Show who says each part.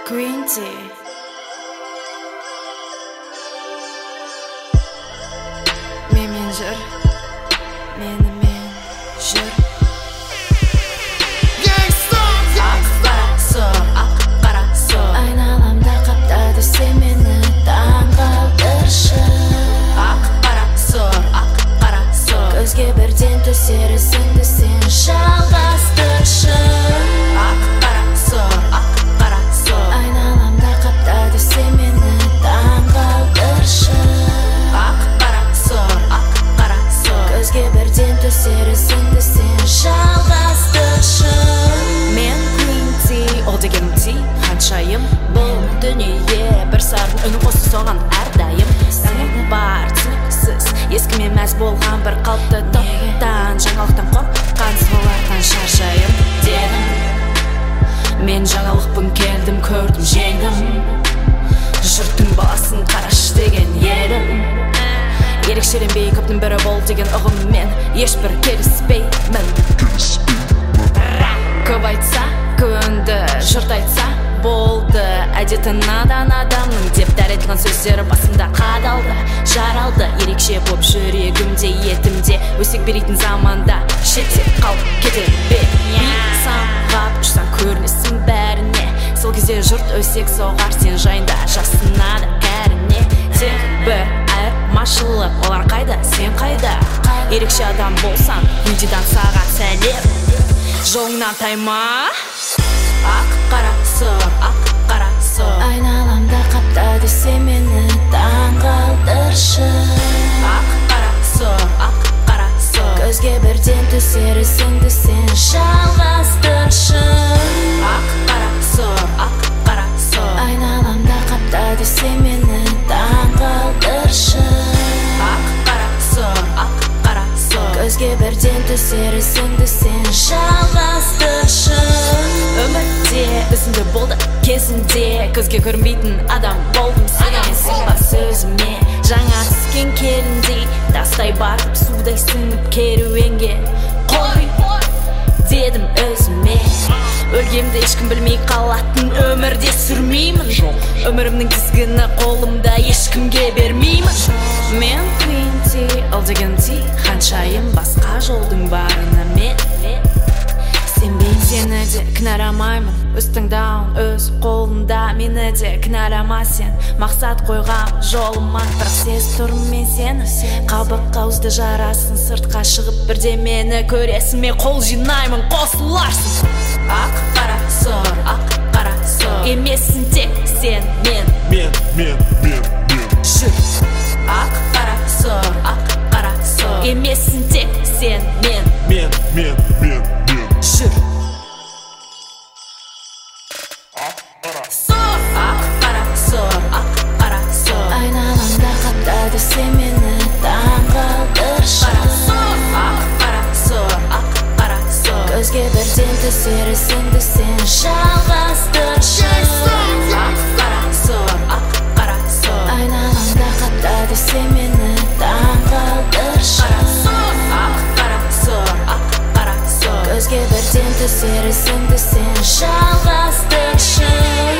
Speaker 1: Green tea. Мен жүр, менімен жүр. Ақ қара сұр, ақ қара сұр. Айналамда қаптады сен мені таңғалдыршы. Ақ қара сұр, ақ қара сұр. Көзге бірден түсер ізіңді сен жалғастыршы. Ақ қара сұр, ақ қара сұр. Айналамда қаптады сен мені таңғалдыршы. Ақ қара сұр, ақ қара сұр. Көзге бірден түсер ізіңді сен жалғастыршы. Мен green tea, ол деген ти ханшайым. Бұл дүние бір сардың үні қосты соған әрдайым. Сен бар түсініксіз, ескіме мәз болған бір қалыпты топтан. Жаңалықтан қорыққан солардан шаршайым дедім. Мен жаңалықпын, келдім, көрдім, жеңдім. Жұрттың баласын қараш деген едім. Ерекшеленбей көптің бірі бол деген ұғыммен ешбір келіспеймін. Көп айтса көнді, жұрт айтса болды. Әдеті надан адамның деп дәретілген сөздері басымда қадалды. Жаралды ерекше боп жүрегімде, етімде. Өсек берейтін заманда шетте қалып кетер бе. Самғап ұшсан көрінесің бәріне. Сол кезде жұрт өсек соғар сен жайында, жасынады кәріне. Тек бір айырмашылық, олар қайда, сен қайда? Ерекше адам болсан, видеодан саған сәлем. Жолыңнан тайма. Ақ қара сұр, ақ қара сұр. Айналамда қаптады сен мені таңғалдыршы. Ақ қара сұр, ақ қара сұр. Көзге бірден түсер ізіңді сен жалғастыршы. Ақ қара сұр, ақ қара сұр. Айналамда қаптады сен мені таңғалдыршы. Ақ қара сұр, ақ қара сұр. Көзге бірден түсер ізіңді сен жалғастыршы. Өмірде ізіңді болды кезінде, көзге көрінбейтін адам болдым сенсің ба сөзіме. Жаңа түскен келіндей тастай батып судай сіңіп керуенге қой дедім өзіме. Өлгемді ешкім білмей қалатын өмірде сүрмеймін. Өмірімнің тізгіні қолымда ешкімге бермеймін. Мен green tea, ол деген ти ханшайым. Басқа жолдың барына мен сенбеймін. Сені де кінәламаймын, өз таңдауың өз қолында. Мені де кінәлама сен, мақсат қойғам жолыма. Бірақ сезіп тұрмын мен сені, қабық қауызды жарасын. Сыртқа шығып бірдемені көресің, мен қол жинаймын, қосыларсың. Ақ қара сұр, ақ қара сұр. Емессің тек сен, мен жүр. Ақ қара сұр, ақ қара сұр. Емессің тек сен, мен жүр. Ақ қара сұр, ақ қара сұр. Айналамда қаптады сен мені таңғалдыршы. Ақ қара сұр, ақ қара сұр. Көзге бірден түсер ізіңді сен жалғастыршы. Ақ қара сұр, ақ қара сұр. Айналамда қаптады сен мені таңғалдыршы. Ақ қара сұр, ақ қара сұр. Көзге бірден түсер ізіңді сен жалғастыршы.